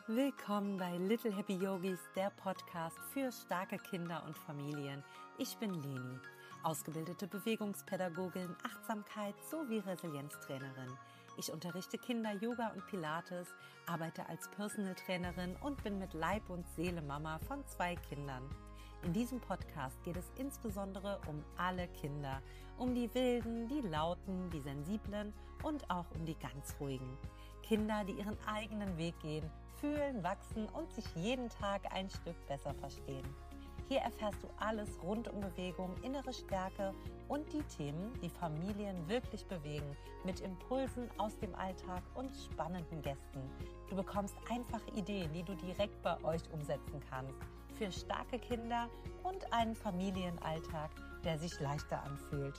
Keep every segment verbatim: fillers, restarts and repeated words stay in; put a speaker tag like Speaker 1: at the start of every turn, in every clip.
Speaker 1: Willkommen bei Little Happy Yogis, der Podcast für starke Kinder und Familien. Ich bin Leni, ausgebildete Bewegungspädagogin, Achtsamkeit sowie Resilienztrainerin. Ich unterrichte Kinder Yoga und Pilates, arbeite als Personal Trainerin und bin mit Leib und Seele Mama von zwei Kindern. In diesem Podcast geht es insbesondere um alle Kinder, um die Wilden, die Lauten, die Sensiblen und auch um die ganz Ruhigen. Kinder, die ihren eigenen Weg gehen, fühlen, wachsen und sich jeden Tag ein Stück besser verstehen. Hier erfährst du alles rund um Bewegung, innere Stärke und die Themen, die Familien wirklich bewegen, mit Impulsen aus dem Alltag und spannenden Gästen. Du bekommst einfache Ideen, die du direkt bei euch umsetzen kannst, für starke Kinder und einen Familienalltag, der sich leichter anfühlt.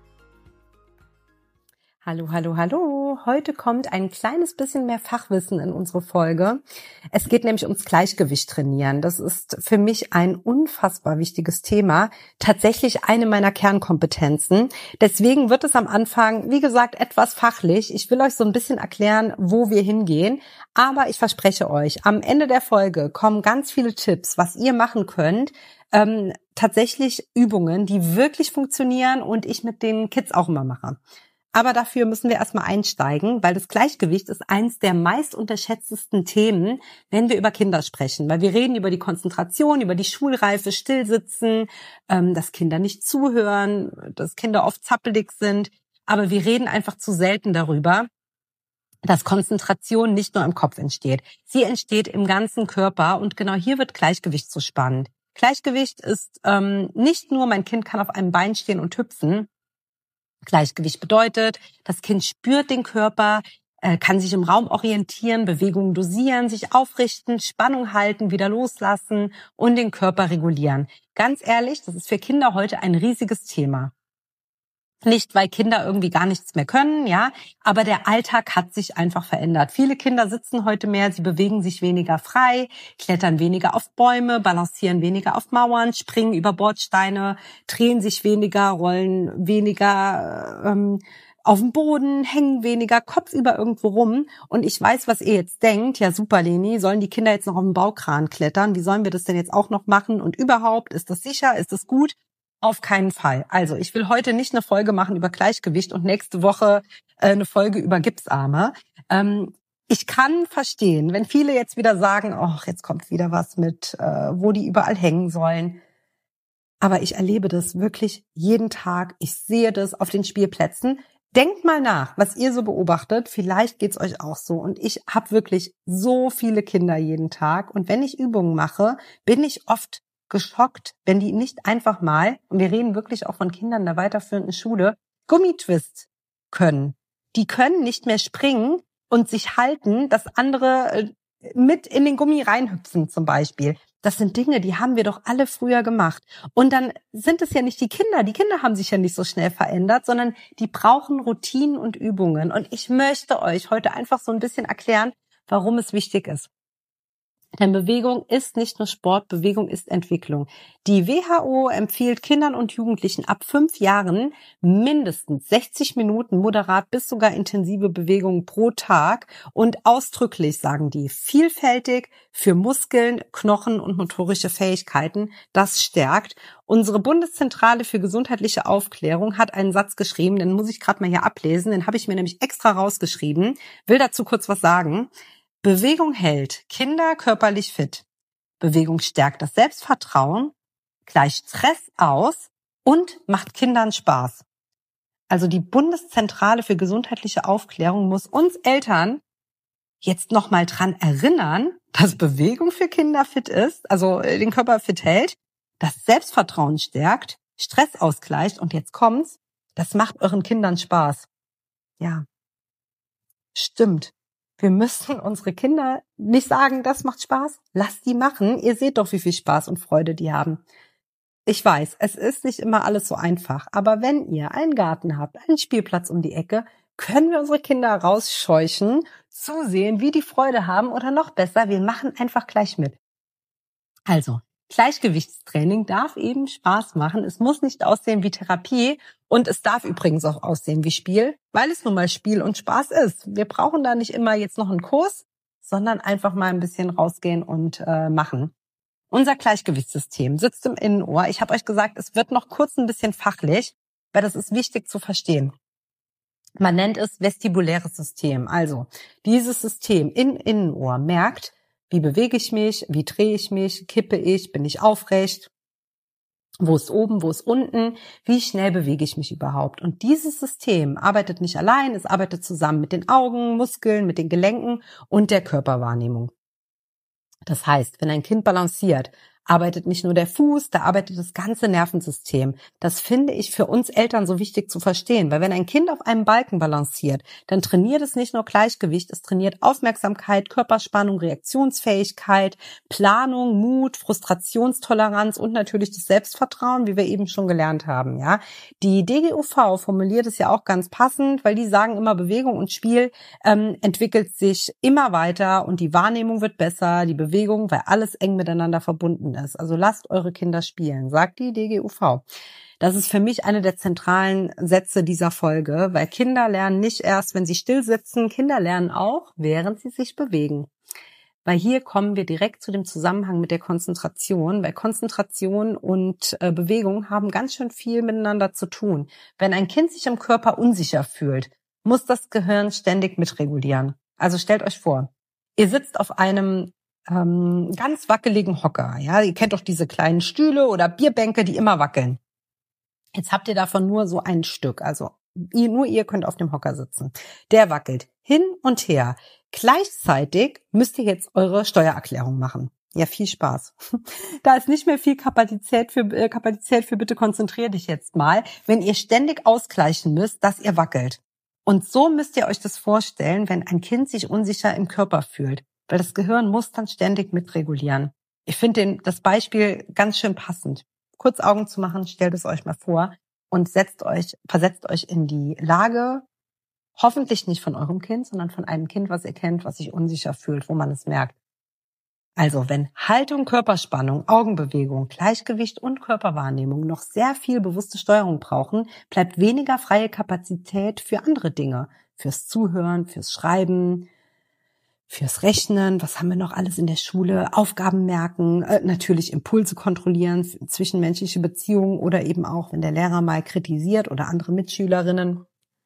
Speaker 1: Hallo, hallo, hallo. Heute kommt ein kleines bisschen mehr Fachwissen in unsere Folge. Es geht nämlich ums Gleichgewicht trainieren. Das ist für mich ein unfassbar wichtiges Thema. Tatsächlich eine meiner Kernkompetenzen. Deswegen wird es am Anfang, wie gesagt, etwas fachlich. Ich will euch so ein bisschen erklären, wo wir hingehen. Aber ich verspreche euch, am Ende der Folge kommen ganz viele Tipps, was ihr machen könnt. Ähm, tatsächlich Übungen, die wirklich funktionieren und ich mit den Kids auch immer mache. Aber dafür müssen wir erstmal einsteigen, weil das Gleichgewicht ist eins der meist unterschätztesten Themen, wenn wir über Kinder sprechen. Weil wir reden über die Konzentration, über die Schulreife, Stillsitzen, ähm, dass Kinder nicht zuhören, dass Kinder oft zappelig sind. Aber wir reden einfach zu selten darüber, dass Konzentration nicht nur im Kopf entsteht. Sie entsteht im ganzen Körper und genau hier wird Gleichgewicht so spannend. Gleichgewicht ist ähm, nicht nur, mein Kind kann auf einem Bein stehen und hüpfen. Gleichgewicht bedeutet, das Kind spürt den Körper, äh, kann sich im Raum orientieren, Bewegungen dosieren, sich aufrichten, Spannung halten, wieder loslassen und den Körper regulieren. Ganz ehrlich, das ist für Kinder heute ein riesiges Thema. Nicht, weil Kinder irgendwie gar nichts mehr können, ja, aber der Alltag hat sich einfach verändert. Viele Kinder sitzen heute mehr, sie bewegen sich weniger frei, klettern weniger auf Bäume, balancieren weniger auf Mauern, springen über Bordsteine, drehen sich weniger, rollen weniger ähm, auf dem Boden, hängen weniger, kopfüber irgendwo rum. Und ich weiß, was ihr jetzt denkt. Ja, super, Leni, sollen die Kinder jetzt noch auf den Baukran klettern? Wie sollen wir das denn jetzt auch noch machen? Und überhaupt, ist das sicher? Ist das gut? Auf keinen Fall. Also ich will heute nicht eine Folge machen über Gleichgewicht und nächste Woche äh, eine Folge über Gipsarme. Ähm, ich kann verstehen, wenn viele jetzt wieder sagen, ach, jetzt kommt wieder was mit, äh, wo die überall hängen sollen. Aber ich erlebe das wirklich jeden Tag. Ich sehe das auf den Spielplätzen. Denkt mal nach, was ihr so beobachtet. Vielleicht geht's euch auch so. Und ich habe wirklich so viele Kinder jeden Tag. Und wenn ich Übungen mache, bin ich oft geschockt, wenn die nicht einfach mal, und wir reden wirklich auch von Kindern der weiterführenden Schule, Gummitwist können. Die können nicht mehr springen und sich halten, dass andere mit in den Gummi reinhüpfen zum Beispiel. Das sind Dinge, die haben wir doch alle früher gemacht. Und dann sind es ja nicht die Kinder. Die Kinder haben sich ja nicht so schnell verändert, sondern die brauchen Routinen und Übungen. Und ich möchte euch heute einfach so ein bisschen erklären, warum es wichtig ist. Denn Bewegung ist nicht nur Sport, Bewegung ist Entwicklung. Die W H O empfiehlt Kindern und Jugendlichen ab fünf Jahren mindestens sechzig Minuten moderat bis sogar intensive Bewegung pro Tag und ausdrücklich, sagen die, vielfältig für Muskeln, Knochen und motorische Fähigkeiten. Das stärkt. Unsere Bundeszentrale für gesundheitliche Aufklärung hat einen Satz geschrieben, den muss ich gerade mal hier ablesen, den habe ich mir nämlich extra rausgeschrieben, will dazu kurz was sagen. Bewegung hält Kinder körperlich fit. Bewegung stärkt das Selbstvertrauen, gleicht Stress aus und macht Kindern Spaß. Also die Bundeszentrale für gesundheitliche Aufklärung muss uns Eltern jetzt nochmal dran erinnern, dass Bewegung für Kinder fit ist, also den Körper fit hält, das Selbstvertrauen stärkt, Stress ausgleicht und jetzt kommt's, das macht euren Kindern Spaß. Ja, stimmt. Wir müssen unsere Kinder nicht sagen, das macht Spaß. Lasst die machen. Ihr seht doch, wie viel Spaß und Freude die haben. Ich weiß, es ist nicht immer alles so einfach. Aber wenn ihr einen Garten habt, einen Spielplatz um die Ecke, können wir unsere Kinder rausscheuchen, zusehen, wie die Freude haben oder noch besser, wir machen einfach gleich mit. Also, Gleichgewichtstraining darf eben Spaß machen. Es muss nicht aussehen wie Therapie und es darf übrigens auch aussehen wie Spiel, weil es nun mal Spiel und Spaß ist. Wir brauchen da nicht immer jetzt noch einen Kurs, sondern einfach mal ein bisschen rausgehen und äh, machen. Unser Gleichgewichtssystem sitzt im Innenohr. Ich habe euch gesagt, es wird noch kurz ein bisschen fachlich, weil das ist wichtig zu verstehen. Man nennt es vestibuläres System. Also dieses System im Innenohr merkt, wie bewege ich mich, wie drehe ich mich, kippe ich, bin ich aufrecht, wo ist oben, wo ist unten, wie schnell bewege ich mich überhaupt. Und dieses System arbeitet nicht allein, es arbeitet zusammen mit den Augen, Muskeln, mit den Gelenken und der Körperwahrnehmung. Das heißt, wenn ein Kind balanciert, arbeitet nicht nur der Fuß, da arbeitet das ganze Nervensystem. Das finde ich für uns Eltern so wichtig zu verstehen, weil wenn ein Kind auf einem Balken balanciert, dann trainiert es nicht nur Gleichgewicht, es trainiert Aufmerksamkeit, Körperspannung, Reaktionsfähigkeit, Planung, Mut, Frustrationstoleranz und natürlich das Selbstvertrauen, wie wir eben schon gelernt haben. Ja, die D G U V formuliert es ja auch ganz passend, weil die sagen immer, Bewegung und Spiel ähm, entwickelt sich immer weiter und die Wahrnehmung wird besser, die Bewegung, weil alles eng miteinander verbunden ist. Also lasst eure Kinder spielen, sagt die D G U V. Das ist für mich eine der zentralen Sätze dieser Folge, weil Kinder lernen nicht erst, wenn sie still sitzen, Kinder lernen auch, während sie sich bewegen. Weil hier kommen wir direkt zu dem Zusammenhang mit der Konzentration, weil Konzentration und äh, Bewegung haben ganz schön viel miteinander zu tun. Wenn ein Kind sich im Körper unsicher fühlt, muss das Gehirn ständig mitregulieren. Also stellt euch vor, ihr sitzt auf einem ähm, ganz wackeligen Hocker. Ja, ihr kennt doch diese kleinen Stühle oder Bierbänke, die immer wackeln. Jetzt habt ihr davon nur so ein Stück, also ihr, nur ihr könnt auf dem Hocker sitzen. Der wackelt hin und her. Gleichzeitig müsst ihr jetzt eure Steuererklärung machen. Ja, viel Spaß. Da ist nicht mehr viel Kapazität für, äh, Kapazität für bitte konzentrier dich jetzt mal, wenn ihr ständig ausgleichen müsst, dass ihr wackelt. Und so müsst ihr euch das vorstellen, wenn ein Kind sich unsicher im Körper fühlt. Weil das Gehirn muss dann ständig mitregulieren. Ich finde das Beispiel ganz schön passend. Kurz Augen zu machen, stellt es euch mal vor und setzt euch, versetzt euch in die Lage, hoffentlich nicht von eurem Kind, sondern von einem Kind, was ihr kennt, was sich unsicher fühlt, wo man es merkt. Also wenn Haltung, Körperspannung, Augenbewegung, Gleichgewicht und Körperwahrnehmung noch sehr viel bewusste Steuerung brauchen, bleibt weniger freie Kapazität für andere Dinge, fürs Zuhören, fürs Schreiben, fürs Rechnen, was haben wir noch alles in der Schule, Aufgaben merken, äh, natürlich Impulse kontrollieren, zwischenmenschliche Beziehungen oder eben auch, wenn der Lehrer mal kritisiert oder andere Mitschülerinnen.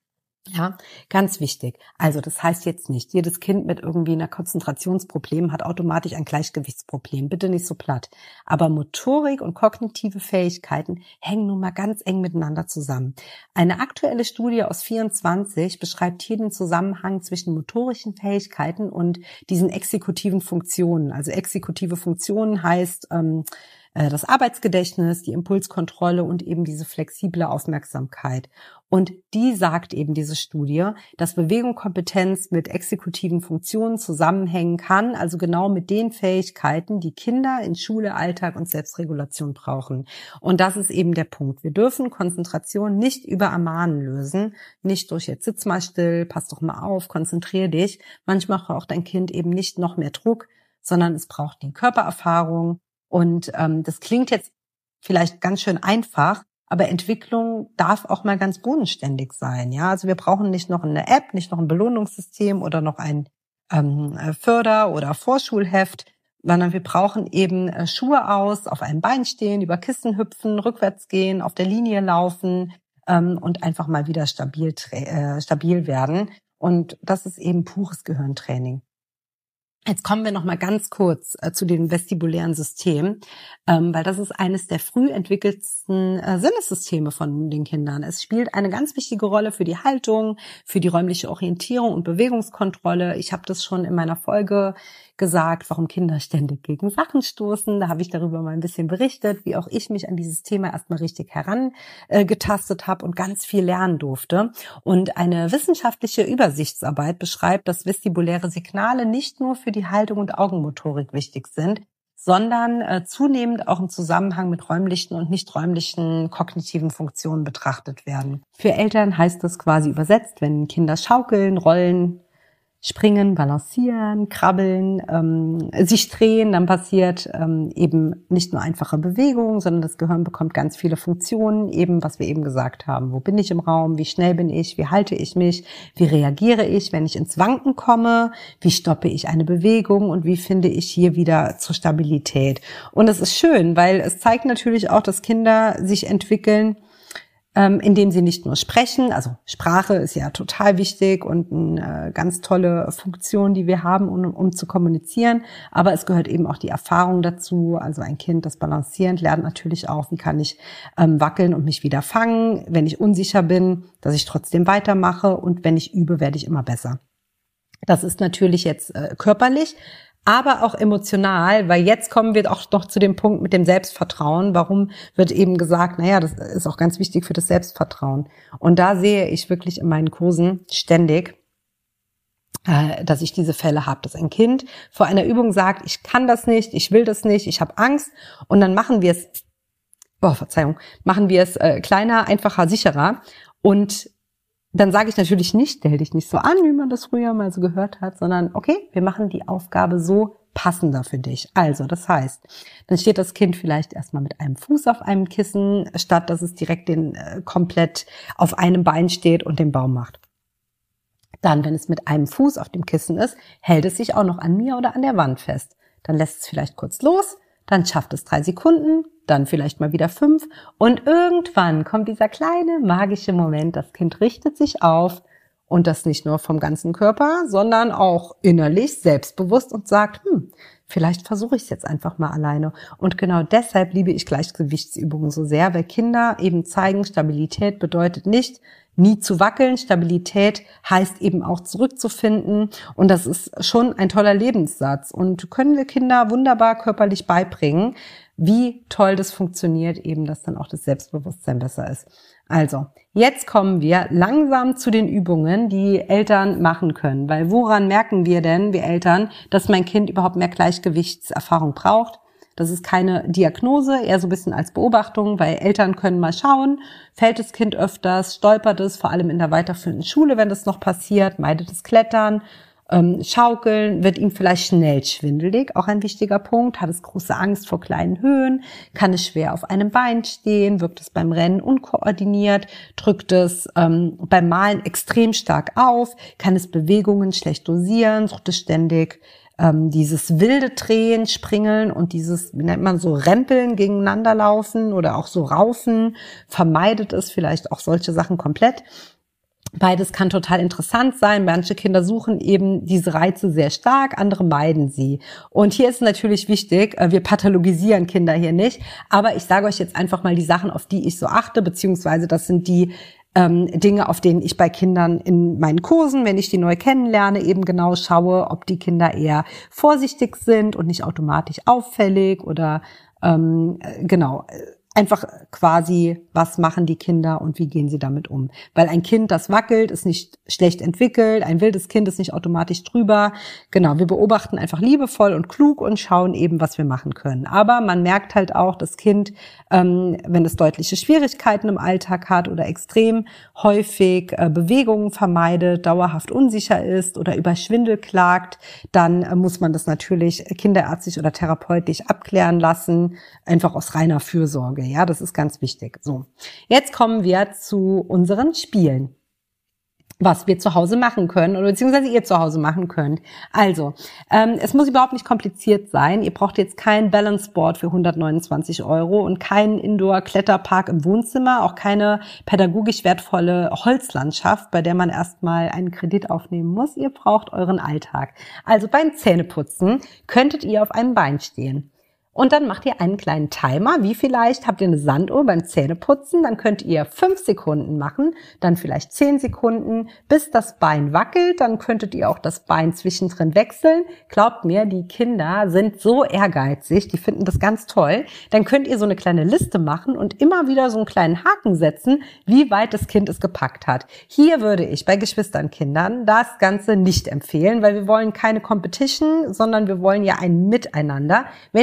Speaker 1: Ja, ganz wichtig. Also das heißt jetzt nicht, jedes Kind mit irgendwie einer Konzentrationsproblem hat automatisch ein Gleichgewichtsproblem. Bitte nicht so platt. Aber Motorik und kognitive Fähigkeiten hängen nun mal ganz eng miteinander zusammen. Eine aktuelle Studie aus vierundzwanzig beschreibt hier den Zusammenhang zwischen motorischen Fähigkeiten und diesen exekutiven Funktionen. Also exekutive Funktionen heißt ähm, das Arbeitsgedächtnis, die Impulskontrolle und eben diese flexible Aufmerksamkeit. Und die sagt eben diese Studie, dass Bewegung, Kompetenz mit exekutiven Funktionen zusammenhängen kann, also genau mit den Fähigkeiten, die Kinder in Schule, Alltag und Selbstregulation brauchen. Und das ist eben der Punkt. Wir dürfen Konzentration nicht über Ermahnen lösen, nicht durch jetzt sitz mal still, pass doch mal auf, konzentrier dich. Manchmal braucht ein Kind eben nicht noch mehr Druck, sondern es braucht die Körpererfahrung. Und ähm, das klingt jetzt vielleicht ganz schön einfach, aber Entwicklung darf auch mal ganz bodenständig sein. Ja, also wir brauchen nicht noch eine App, nicht noch ein Belohnungssystem oder noch ein ähm, Förder- oder Vorschulheft, sondern wir brauchen eben äh, Schuhe aus, auf einem Bein stehen, über Kissen hüpfen, rückwärts gehen, auf der Linie laufen ähm, und einfach mal wieder stabil, äh, stabil werden. Und das ist eben pures Gehirntraining. Jetzt kommen wir noch mal ganz kurz äh, zu dem vestibulären System, ähm, weil das ist eines der früh entwickelsten äh, Sinnessysteme von den Kindern. Es spielt eine ganz wichtige Rolle für die Haltung, für die räumliche Orientierung und Bewegungskontrolle. Ich habe das schon in meiner Folge gesagt, warum Kinder ständig gegen Sachen stoßen. Da habe ich darüber mal ein bisschen berichtet, wie auch ich mich an dieses Thema erstmal richtig herangetastet äh, habe und ganz viel lernen durfte. Und eine wissenschaftliche Übersichtsarbeit beschreibt, dass vestibuläre Signale nicht nur für die Haltung und Augenmotorik wichtig sind, sondern äh, zunehmend auch im Zusammenhang mit räumlichen und nicht räumlichen kognitiven Funktionen betrachtet werden. Für Eltern heißt das quasi übersetzt, wenn Kinder schaukeln, rollen, springen, balancieren, krabbeln, ähm, sich drehen, dann passiert ähm, eben nicht nur einfache Bewegung, sondern das Gehirn bekommt ganz viele Funktionen, eben was wir eben gesagt haben. Wo bin ich im Raum? Wie schnell bin ich? Wie halte ich mich? Wie reagiere ich, wenn ich ins Wanken komme? Wie stoppe ich eine Bewegung? Und wie finde ich hier wieder zur Stabilität? Und es ist schön, weil es zeigt natürlich auch, dass Kinder sich entwickeln, indem sie nicht nur sprechen, also Sprache ist ja total wichtig und eine ganz tolle Funktion, die wir haben, um, um zu kommunizieren, aber es gehört eben auch die Erfahrung dazu, also ein Kind, das balancierend lernt natürlich auch, wie kann ich ähm, wackeln und mich wieder fangen, wenn ich unsicher bin, dass ich trotzdem weitermache und wenn ich übe, werde ich immer besser. Das ist natürlich jetzt äh, körperlich, aber auch emotional, weil jetzt kommen wir auch noch zu dem Punkt mit dem Selbstvertrauen. Warum wird eben gesagt, naja, das ist auch ganz wichtig für das Selbstvertrauen. Und da sehe ich wirklich in meinen Kursen ständig, äh, dass ich diese Fälle habe, dass ein Kind vor einer Übung sagt, ich kann das nicht, ich will das nicht, ich habe Angst. Und dann machen wir es, oh, Verzeihung, machen wir es äh, kleiner, einfacher, sicherer. Und dann sage ich natürlich nicht, stell dich nicht so an, wie man das früher mal so gehört hat, sondern okay, wir machen die Aufgabe so passender für dich. Also, das heißt, dann steht das Kind vielleicht erstmal mit einem Fuß auf einem Kissen, statt dass es direkt den äh, komplett auf einem Bein steht und den Baum macht. Dann, wenn es mit einem Fuß auf dem Kissen ist, hält es sich auch noch an mir oder an der Wand fest. Dann lässt es vielleicht kurz los, dann schafft es drei Sekunden, dann vielleicht mal wieder fünf und irgendwann kommt dieser kleine magische Moment, das Kind richtet sich auf und das nicht nur vom ganzen Körper, sondern auch innerlich selbstbewusst und sagt, hm, vielleicht versuche ich es jetzt einfach mal alleine. Und genau deshalb liebe ich Gleichgewichtsübungen so sehr, weil Kinder eben zeigen, Stabilität bedeutet nicht, nie zu wackeln. Stabilität heißt eben auch zurückzufinden. Und das ist schon ein toller Lebenssatz. Und können wir Kinder wunderbar körperlich beibringen, wie toll das funktioniert, eben, dass dann auch das Selbstbewusstsein besser ist. Also, jetzt kommen wir langsam zu den Übungen, die Eltern machen können. Weil woran merken wir denn, wir Eltern, dass mein Kind überhaupt mehr Gleichgewichtserfahrung braucht? Das ist keine Diagnose, eher so ein bisschen als Beobachtung, weil Eltern können mal schauen, fällt das Kind öfters, stolpert es, vor allem in der weiterführenden Schule, wenn das noch passiert, meidet es Klettern, ähm, Schaukeln, wird ihm vielleicht schnell schwindelig, auch ein wichtiger Punkt, hat es große Angst vor kleinen Höhen, kann es schwer auf einem Bein stehen, wirkt es beim Rennen unkoordiniert, drückt es ähm, beim Malen extrem stark auf, kann es Bewegungen schlecht dosieren, sucht es ständig Ähm, dieses wilde Drehen, Springeln und dieses, wie nennt man so, Rempeln, gegeneinander laufen oder auch so Raufen, vermeidet es vielleicht auch solche Sachen komplett. Beides kann total interessant sein. Manche Kinder suchen eben diese Reize sehr stark, andere meiden sie. Und hier ist natürlich wichtig, wir pathologisieren Kinder hier nicht, aber ich sage euch jetzt einfach mal die Sachen, auf die ich so achte, beziehungsweise das sind die Ähm, Dinge, auf denen ich bei Kindern in meinen Kursen, wenn ich die neu kennenlerne, eben genau schaue, ob die Kinder eher vorsichtig sind und nicht automatisch auffällig oder ähm, genau, einfach quasi, was machen die Kinder und wie gehen sie damit um. Weil ein Kind, das wackelt, ist nicht schlecht entwickelt, ein wildes Kind ist nicht automatisch drüber. Genau, wir beobachten einfach liebevoll und klug und schauen eben, was wir machen können. Aber man merkt halt auch, das Kind, ähm, wenn es deutliche Schwierigkeiten im Alltag hat oder extrem häufig äh, Bewegungen vermeidet, dauerhaft unsicher ist oder über Schwindel klagt, dann äh, muss man das natürlich kinderärztlich oder therapeutisch abklären lassen, einfach aus reiner Fürsorge. Ja, das ist ganz wichtig. So, jetzt kommen wir zu unseren Spielen, was wir zu Hause machen können oder beziehungsweise ihr zu Hause machen könnt. Also, ähm, es muss überhaupt nicht kompliziert sein. Ihr braucht jetzt kein Balanceboard für hundertneunundzwanzig Euro und keinen Indoor-Kletterpark im Wohnzimmer, auch keine pädagogisch wertvolle Holzlandschaft, bei der man erstmal einen Kredit aufnehmen muss. Ihr braucht euren Alltag. Also beim Zähneputzen könntet ihr auf einem Bein stehen. Und dann macht ihr einen kleinen Timer, wie vielleicht habt ihr eine Sanduhr beim Zähneputzen, dann könnt ihr fünf Sekunden machen, dann vielleicht zehn Sekunden, bis das Bein wackelt, dann könntet ihr auch das Bein zwischendrin wechseln. Glaubt mir, die Kinder sind so ehrgeizig, die finden das ganz toll. Dann könnt ihr so eine kleine Liste machen und immer wieder so einen kleinen Haken setzen, wie weit das Kind es gepackt hat. Hier würde ich bei Geschwisternkindern das Ganze nicht empfehlen, weil wir wollen keine Competition, sondern wir wollen ja ein Miteinander. Wenn ihr aber nur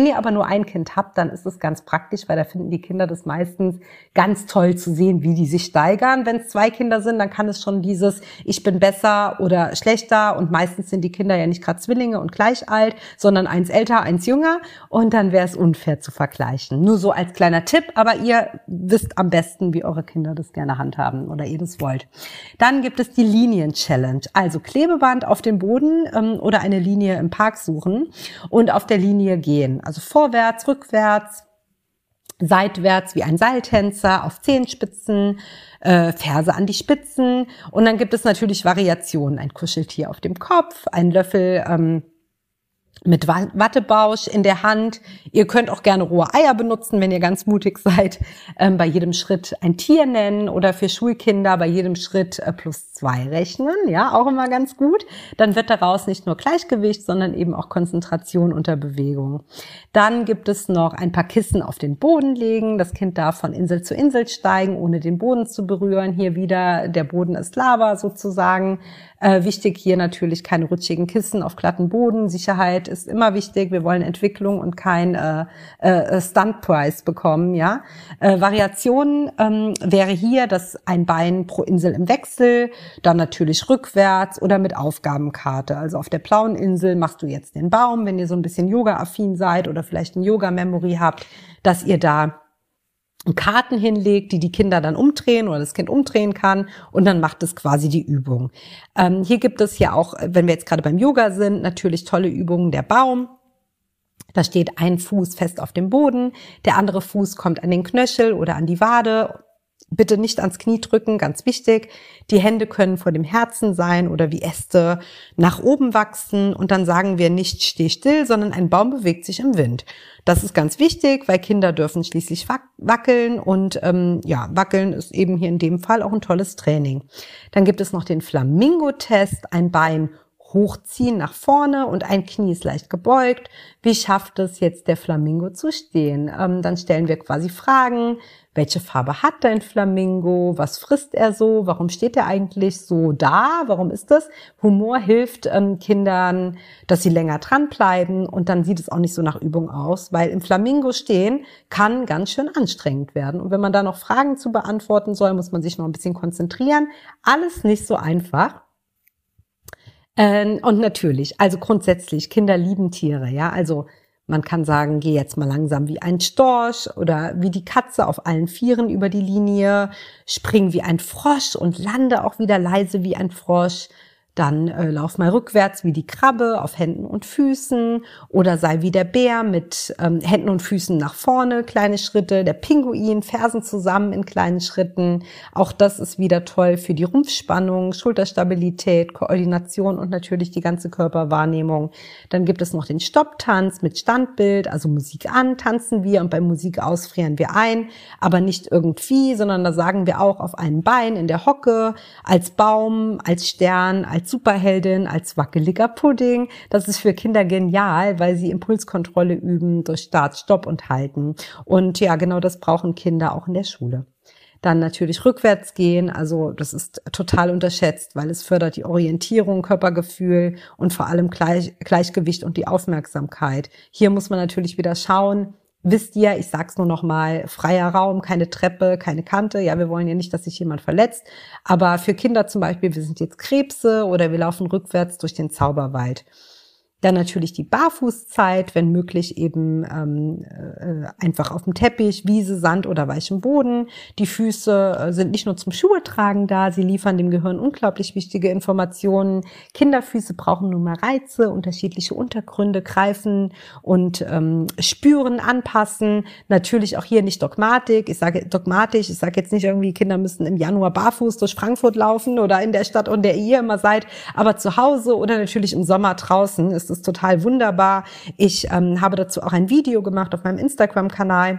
Speaker 1: nur ein Kind habt, dann ist es ganz praktisch, weil da finden die Kinder das meistens ganz toll zu sehen, wie die sich steigern. Wenn es zwei Kinder sind, dann kann es schon dieses ich bin besser oder schlechter, und meistens sind die Kinder ja nicht gerade Zwillinge und gleich alt, sondern eins älter, eins jünger, und dann wäre es unfair zu vergleichen. Nur so als kleiner Tipp, aber ihr wisst am besten, wie eure Kinder das gerne handhaben oder ihr das wollt. Dann gibt es die Linien-Challenge, also Klebeband auf dem Boden ähm, oder eine Linie im Park suchen und auf der Linie gehen, also vorwärts, rückwärts, seitwärts wie ein Seiltänzer, auf Zehenspitzen, äh, Ferse an die Spitzen. Und dann gibt es natürlich Variationen, ein Kuscheltier auf dem Kopf, ein Löffel ähm, mit Wattebausch in der Hand. Ihr könnt auch gerne rohe Eier benutzen, wenn ihr ganz mutig seid. Ähm, bei jedem Schritt ein Tier nennen oder für Schulkinder bei jedem Schritt äh, plus zwei rechnen. Ja, auch immer ganz gut. Dann wird daraus nicht nur Gleichgewicht, sondern eben auch Konzentration unter Bewegung. Dann gibt es noch ein paar Kissen auf den Boden legen. Das Kind darf von Insel zu Insel steigen, ohne den Boden zu berühren. Hier wieder, der Boden ist Lava sozusagen. Äh, wichtig hier natürlich keine rutschigen Kissen auf glatten Boden. Sicherheit ist immer wichtig. Wir wollen Entwicklung und kein äh, äh, Stunt-Prize bekommen. Ja, äh, Variationen ähm, wäre hier, dass ein Bein pro Insel im Wechsel, dann natürlich rückwärts oder mit Aufgabenkarte. Also auf der blauen Insel machst du jetzt den Baum, wenn ihr so ein bisschen Yoga-affin seid oder vielleicht ein Yoga-Memory habt, dass ihr da Karten hinlegt, die die Kinder dann umdrehen oder das Kind umdrehen kann, und dann macht es quasi die Übung. Ähm, hier gibt es ja auch, wenn wir jetzt gerade beim Yoga sind, natürlich tolle Übungen, der Baum. Da steht ein Fuß fest auf dem Boden, der andere Fuß kommt an den Knöchel oder an die Wade. Bitte nicht ans Knie drücken, ganz wichtig. Die Hände können vor dem Herzen sein oder wie Äste nach oben wachsen. Und dann sagen wir nicht steh still, sondern ein Baum bewegt sich im Wind. Das ist ganz wichtig, weil Kinder dürfen schließlich wackeln. Und ähm, ja, wackeln ist eben hier in dem Fall auch ein tolles Training. Dann gibt es noch den Flamingo-Test, ein Bein hochziehen nach vorne und ein Knie ist leicht gebeugt. Wie schafft es jetzt der Flamingo zu stehen? Ähm, dann stellen wir quasi Fragen. Welche Farbe hat dein Flamingo? Was frisst er so? Warum steht er eigentlich so da? Warum ist das? Humor hilft ähm, Kindern, dass sie länger dranbleiben, und dann sieht es auch nicht so nach Übung aus, weil im Flamingo stehen kann ganz schön anstrengend werden. Und wenn man da noch Fragen zu beantworten soll, muss man sich noch ein bisschen konzentrieren. Alles nicht so einfach. Ähm, und natürlich, also grundsätzlich, Kinder lieben Tiere, ja, also man kann sagen, geh jetzt mal langsam wie ein Storch oder wie die Katze auf allen Vieren über die Linie, spring wie ein Frosch und lande auch wieder leise wie ein Frosch. Dann äh, lauf mal rückwärts wie die Krabbe auf Händen und Füßen, oder sei wie der Bär mit ähm, Händen und Füßen nach vorne, kleine Schritte, der Pinguin, Fersen zusammen in kleinen Schritten. Auch das ist wieder toll für die Rumpfspannung, Schulterstabilität, Koordination und natürlich die ganze Körperwahrnehmung. Dann gibt es noch den Stopptanz mit Standbild, also Musik an, tanzen wir, und bei Musik aus frieren wir ein, aber nicht irgendwie, sondern da sagen wir auch auf einem Bein in der Hocke, als Baum, als Stern, als Superheldin, als wackeliger Pudding. Das ist für Kinder genial, weil sie Impulskontrolle üben durch Start, Stopp und Halten. Und ja, genau das brauchen Kinder auch in der Schule. Dann natürlich rückwärts gehen, also das ist total unterschätzt, weil es fördert die Orientierung, Körpergefühl und vor allem Gleich, Gleichgewicht und die Aufmerksamkeit. Hier muss man natürlich wieder schauen, wisst ihr, ich sag's nur noch mal, freier Raum, keine Treppe, keine Kante. Ja, wir wollen ja nicht, dass sich jemand verletzt. Aber für Kinder zum Beispiel, wir sind jetzt Krebse oder wir laufen rückwärts durch den Zauberwald. Dann natürlich die Barfußzeit, wenn möglich eben ähm, äh, einfach auf dem Teppich, Wiese, Sand oder weichem Boden. Die Füße äh, sind nicht nur zum Schuhe tragen da, sie liefern dem Gehirn unglaublich wichtige Informationen. Kinderfüße brauchen nun mal Reize, unterschiedliche Untergründe, greifen und ähm, spüren, anpassen. Natürlich auch hier nicht Dogmatik. Ich sage dogmatisch, ich sage jetzt nicht irgendwie, Kinder müssen im Januar barfuß durch Frankfurt laufen oder in der Stadt, in der ihr immer seid, aber zu Hause oder natürlich im Sommer draußen ist ist total wunderbar. Ich ähm, habe dazu auch ein Video gemacht auf meinem Instagram-Kanal.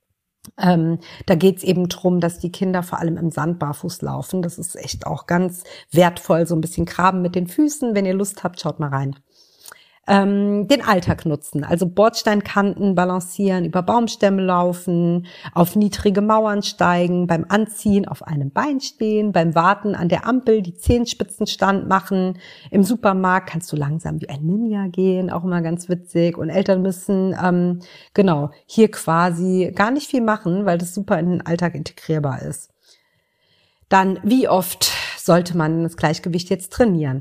Speaker 1: Ähm, da geht es eben drum, dass die Kinder vor allem im Sand barfuß laufen. Das ist echt auch ganz wertvoll, so ein bisschen graben mit den Füßen. Wenn ihr Lust habt, schaut mal rein. Ähm, den Alltag nutzen, also Bordsteinkanten balancieren, über Baumstämme laufen, auf niedrige Mauern steigen, beim Anziehen auf einem Bein stehen, beim Warten an der Ampel die Zehenspitzenstand machen. Im Supermarkt kannst du langsam wie ein Ninja gehen, auch immer ganz witzig. Und Eltern müssen ähm, genau hier quasi gar nicht viel machen, weil das super in den Alltag integrierbar ist. Dann, wie oft sollte man das Gleichgewicht jetzt trainieren?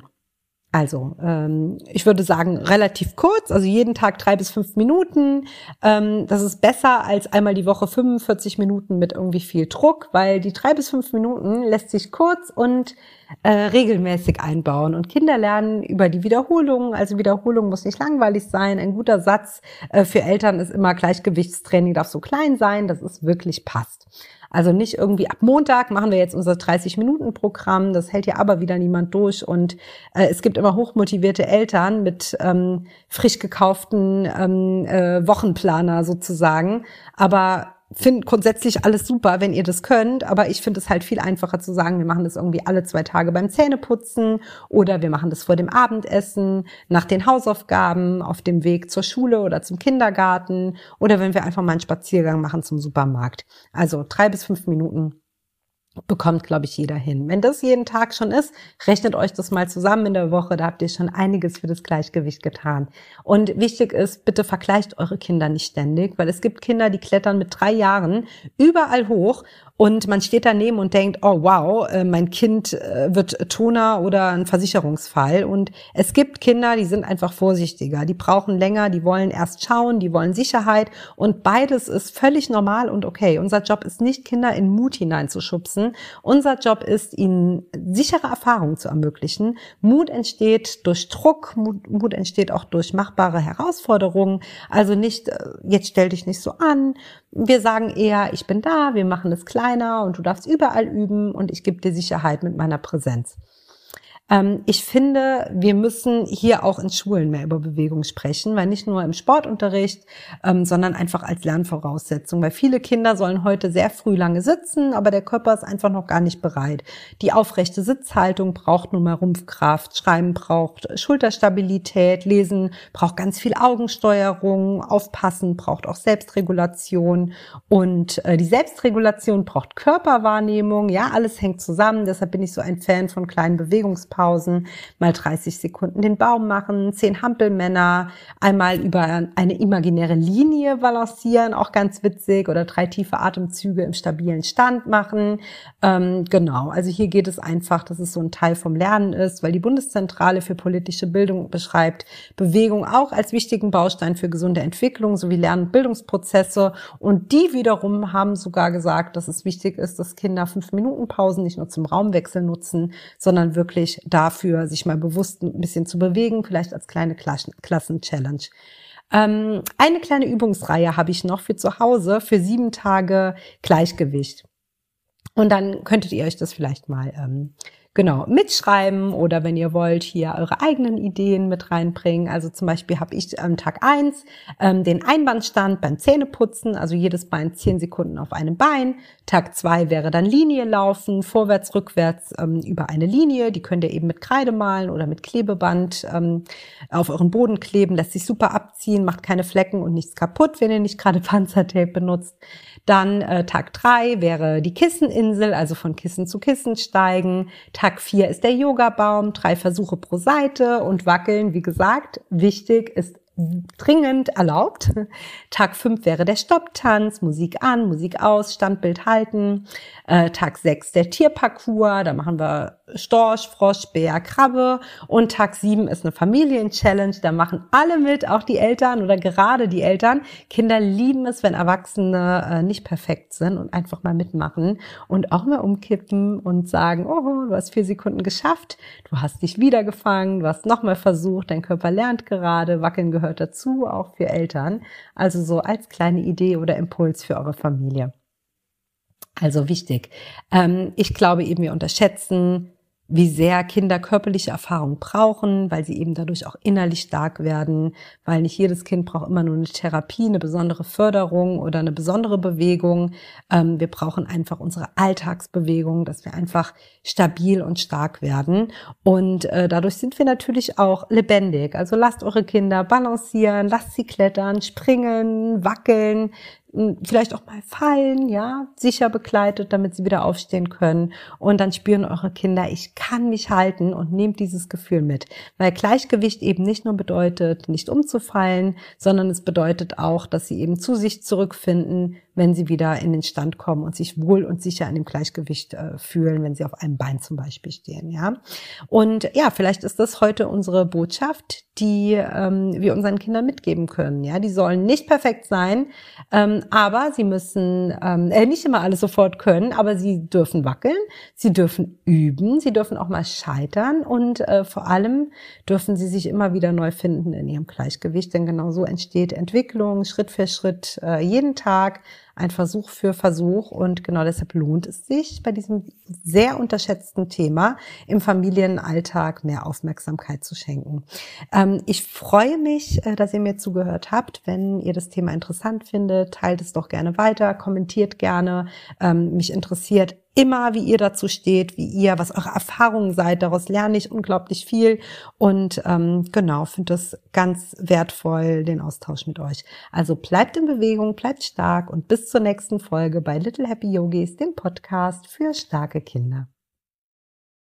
Speaker 1: Also, ähm, ich würde sagen, relativ kurz, also jeden Tag drei bis fünf Minuten. Ähm, das ist besser als einmal die Woche fünfundvierzig Minuten mit irgendwie viel Druck, weil die drei bis fünf Minuten lässt sich kurz und äh, regelmäßig einbauen. Und Kinder lernen über die Wiederholung. Also Wiederholung muss nicht langweilig sein. Ein guter Satz äh, für Eltern ist immer, Gleichgewichtstraining darf so klein sein, dass es wirklich passt. Also nicht irgendwie ab Montag machen wir jetzt unser dreißig-Minuten-Programm, das hält ja aber wieder niemand durch. Und äh, es gibt immer hochmotivierte Eltern mit ähm, frisch gekauften ähm, äh, Wochenplaner sozusagen. Aber finde grundsätzlich alles super, wenn ihr das könnt, aber ich finde es halt viel einfacher zu sagen, wir machen das irgendwie alle zwei Tage beim Zähneputzen oder wir machen das vor dem Abendessen, nach den Hausaufgaben, auf dem Weg zur Schule oder zum Kindergarten oder wenn wir einfach mal einen Spaziergang machen zum Supermarkt. Also drei bis fünf Minuten bekommt, glaube ich, jeder hin. Wenn das jeden Tag schon ist, rechnet euch das mal zusammen in der Woche, da habt ihr schon einiges für das Gleichgewicht getan. Und wichtig ist, bitte vergleicht eure Kinder nicht ständig, weil es gibt Kinder, die klettern mit drei Jahren überall hoch und man steht daneben und denkt, oh wow, mein Kind wird Toner oder ein Versicherungsfall. Und es gibt Kinder, die sind einfach vorsichtiger, die brauchen länger, die wollen erst schauen, die wollen Sicherheit und beides ist völlig normal und okay. Unser Job ist nicht, Kinder in Mut hineinzuschubsen. Unser Job ist, ihnen sichere Erfahrungen zu ermöglichen. Mut entsteht durch Druck, Mut, Mut entsteht auch durch machbare Herausforderungen. Also nicht, jetzt stell dich nicht so an. Wir sagen eher, ich bin da, wir machen es kleiner und du darfst überall üben und ich gebe dir Sicherheit mit meiner Präsenz. Ähm, ich finde, wir müssen hier auch in Schulen mehr über Bewegung sprechen, weil nicht nur im Sportunterricht, ähm, sondern einfach als Lernvoraussetzung, weil viele Kinder sollen heute sehr früh lange sitzen, aber der Körper ist einfach noch gar nicht bereit. Die aufrechte Sitzhaltung braucht nun mal Rumpfkraft, Schreiben braucht Schulterstabilität, Lesen braucht ganz viel Augensteuerung, Aufpassen braucht auch Selbstregulation und äh, die Selbstregulation braucht Körperwahrnehmung, ja, alles hängt zusammen, deshalb bin ich so ein Fan von kleinen Bewegungspausen. Pausen, mal dreißig Sekunden den Baum machen, zehn Hampelmänner, einmal über eine imaginäre Linie balancieren, auch ganz witzig, oder drei tiefe Atemzüge im stabilen Stand machen. Ähm, genau, also hier geht es einfach, dass es so ein Teil vom Lernen ist, weil die Bundeszentrale für politische Bildung beschreibt Bewegung auch als wichtigen Baustein für gesunde Entwicklung sowie Lern- und Bildungsprozesse. Und die wiederum haben sogar gesagt, dass es wichtig ist, dass Kinder fünf Minuten Pausen nicht nur zum Raumwechsel nutzen, sondern wirklich dafür, sich mal bewusst ein bisschen zu bewegen, vielleicht als kleine Klassen-Challenge. Ähm, eine kleine Übungsreihe habe ich noch für zu Hause, für sieben Tage Gleichgewicht. Und dann könntet ihr euch das vielleicht mal ähm, genau mitschreiben oder wenn ihr wollt, hier eure eigenen Ideen mit reinbringen. Also zum Beispiel habe ich am Tag eins ähm, den Einbandstand beim Zähneputzen, also jedes Bein zehn Sekunden auf einem Bein. Tag zwei wäre dann Linie laufen, vorwärts, rückwärts ähm, über eine Linie. Die könnt ihr eben mit Kreide malen oder mit Klebeband ähm, auf euren Boden kleben. Lässt sich super abziehen, macht keine Flecken und nichts kaputt, wenn ihr nicht gerade Panzertape benutzt. Dann äh, Tag drei wäre die Kisseninsel, also von Kissen zu Kissen steigen. Tag vier ist der Yogabaum, drei Versuche pro Seite und wackeln, wie gesagt, wichtig ist dringend erlaubt. Tag fünf wäre der Stopptanz, Musik an, Musik aus, Standbild halten. Äh, Tag sechs der Tierparcours, da machen wir Storch, Frosch, Bär, Krabbe. Und Tag sieben ist eine Familien-Challenge, da machen alle mit, auch die Eltern oder gerade die Eltern. Kinder lieben es, wenn Erwachsene äh, nicht perfekt sind und einfach mal mitmachen und auch mal umkippen und sagen, oh, du hast vier Sekunden geschafft, du hast dich wieder gefangen, du hast nochmal versucht, dein Körper lernt gerade, wackeln gehört dazu, auch für Eltern. Also so als kleine Idee oder Impuls für eure Familie. Also wichtig. Ähm, ich glaube eben, wir unterschätzen wie sehr Kinder körperliche Erfahrung brauchen, weil sie eben dadurch auch innerlich stark werden, weil nicht jedes Kind braucht immer nur eine Therapie, eine besondere Förderung oder eine besondere Bewegung. Ähm, wir brauchen einfach unsere Alltagsbewegung, dass wir einfach stabil und stark werden. Und äh, dadurch sind wir natürlich auch lebendig. Also lasst eure Kinder balancieren, lasst sie klettern, springen, wackeln, vielleicht auch mal fallen, ja, sicher begleitet, damit sie wieder aufstehen können. Und dann spüren eure Kinder, ich kann mich halten, und nehmt dieses Gefühl mit. Weil Gleichgewicht eben nicht nur bedeutet, nicht umzufallen, sondern es bedeutet auch, dass sie eben zu sich zurückfinden, wenn sie wieder in den Stand kommen und sich wohl und sicher in dem Gleichgewicht äh, fühlen, wenn sie auf einem Bein zum Beispiel stehen, ja. Und ja, vielleicht ist das heute unsere Botschaft, die ähm, wir unseren Kindern mitgeben können, ja. Die sollen nicht perfekt sein, ähm, aber sie müssen ähm, äh, nicht immer alles sofort können, aber sie dürfen wackeln, sie dürfen üben, sie dürfen auch mal scheitern, und äh, vor allem dürfen sie sich immer wieder neu finden in ihrem Gleichgewicht, denn genau so entsteht Entwicklung Schritt für Schritt, äh, jeden Tag, ein Versuch für Versuch, und genau deshalb lohnt es sich, bei diesem sehr unterschätzten Thema im Familienalltag mehr Aufmerksamkeit zu schenken. Ähm, ich freue mich, äh, dass ihr mir zugehört habt. Wenn ihr das Thema interessant findet, teilt es doch gerne weiter, kommentiert gerne. Ähm, mich interessiert immer, wie ihr dazu steht, wie ihr, was eure Erfahrungen seid. Daraus lerne ich unglaublich viel, und ähm, genau, finde das ganz wertvoll, den Austausch mit euch. Also bleibt in Bewegung, bleibt stark, und bis zur nächsten Folge bei Little Happy Yogis, dem Podcast für starke Kinder.